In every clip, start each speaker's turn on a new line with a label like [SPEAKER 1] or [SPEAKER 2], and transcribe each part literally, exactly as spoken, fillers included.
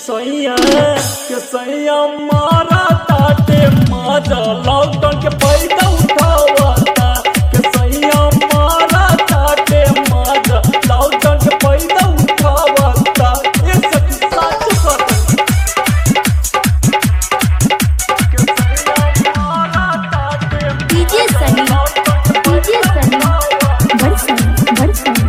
[SPEAKER 1] सैया के सैया मारा ताटे माजा लॉकडाउन के पैदा उठावता के सैया मारा ताटे माजा लॉकडाउन के पैदा उठावता ये सच सच के सैया मारा ताटे
[SPEAKER 2] डीजे सनी डीजे सनी बरसन बरसन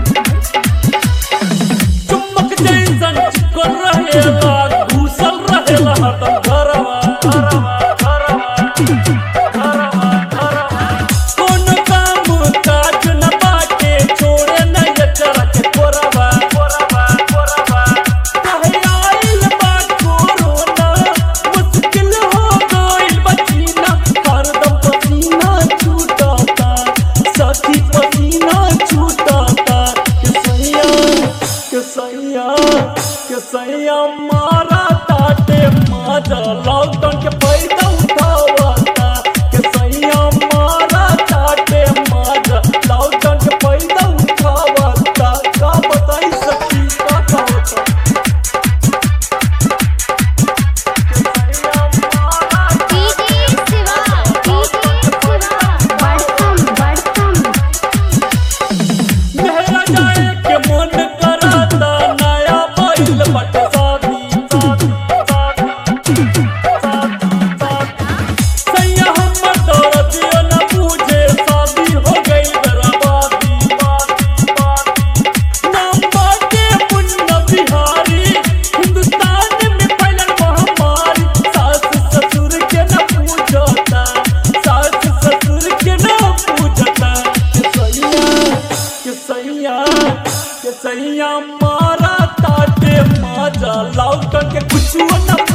[SPEAKER 1] चुम्बक जैसन चिपकल रहेला घुसल रहेला हरदम घरवा घरवा घरवा घरवा घरवा कोनो काम काज न बाटे छोड़े न यचरा के कोरवा कोरवा कोरवा कहे आइल बा कोरोना मुश्किल हो गइल बचीना हरदम पसीना छूटता सखी पसीना छूटता के सैया के सैया के सैया मारा ताटे माजा लॉकडाउन के पैदा उठावता के सैया मारा ताटे माजा लॉकडाउन के पैदा उठावता का बताई सखी का होता के सैया मारा
[SPEAKER 2] डीजे शिवा डीजे शिवा बरसन बरसन
[SPEAKER 1] मेरा जाए के मन कराता नया बैल बट शादी शादी शादी सैया हमर दर्दियो न पूछे शादी हो गई बर्बादी नाम बाटे मुन्ना बिहारी हिंदुस्तान में फैलल महामारी सास ससुर के न पूछता सास ससुर के न पूछता के सैया के सैया के सैया मारा ताटे माजा लॉकडाउन के कुछ न